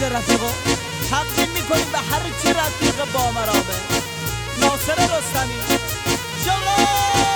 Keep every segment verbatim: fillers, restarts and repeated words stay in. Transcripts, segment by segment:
رفیقو تقدیم میکنیم به هر چی رفیق با مرامه. ناصر رستمی جلو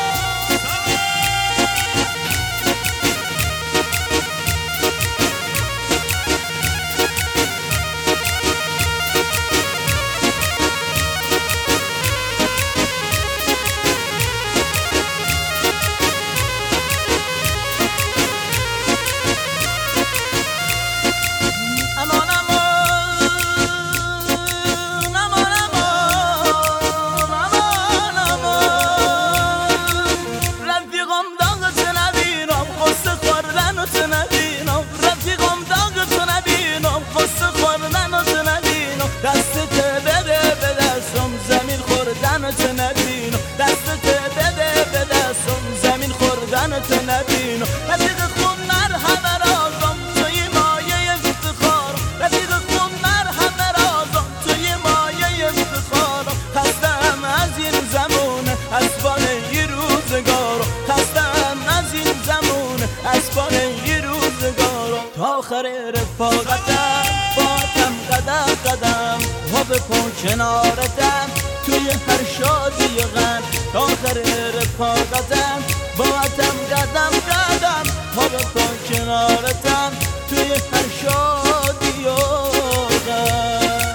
نبینم رفیق خون مرهم رازم توی مایه افتخار رفیق خون مرهم رازم توی مایه افتخار خستم از این زمان اسبان این روزگار خستم از این زمان اسبان این روزگار تا آخر رفاقتم باتم قدم قدم و به پا کنارتم توی هر شادی غم تا آخر رفاقتم باتم قدم قدم ها به پا کنارتم توی هر شادی و غم.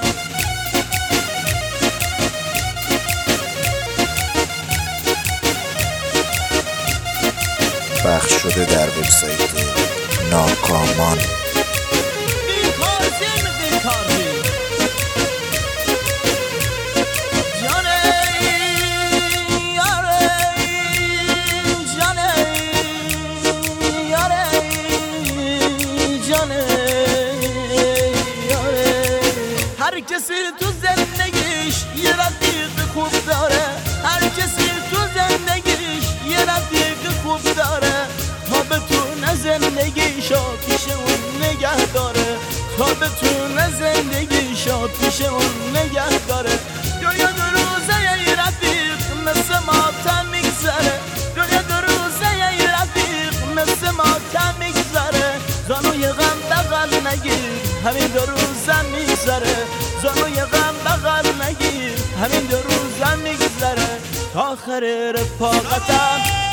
پخش شده در وبسایت ناکامان. بیکارزیم بیکارزیم هر کسی تو زندگیش یه رفیق خوب داره هر کسی تو زندگیش یه رفیق خوب داره تا بتونه زندگیشو پیش اون نگه داره تا بتونه زندگیشو پیش اون نگه داره. دنیا دو روزه یه رفیق مثل ماتم میگذره دنیا دو روزه یه رفیق مثل ماتم میگذره زانوی غم بغل نگیر همین دو روزم میگذره زانوی غم بغل نگیر همین دو روزم میگذره تا آخر رفاقتم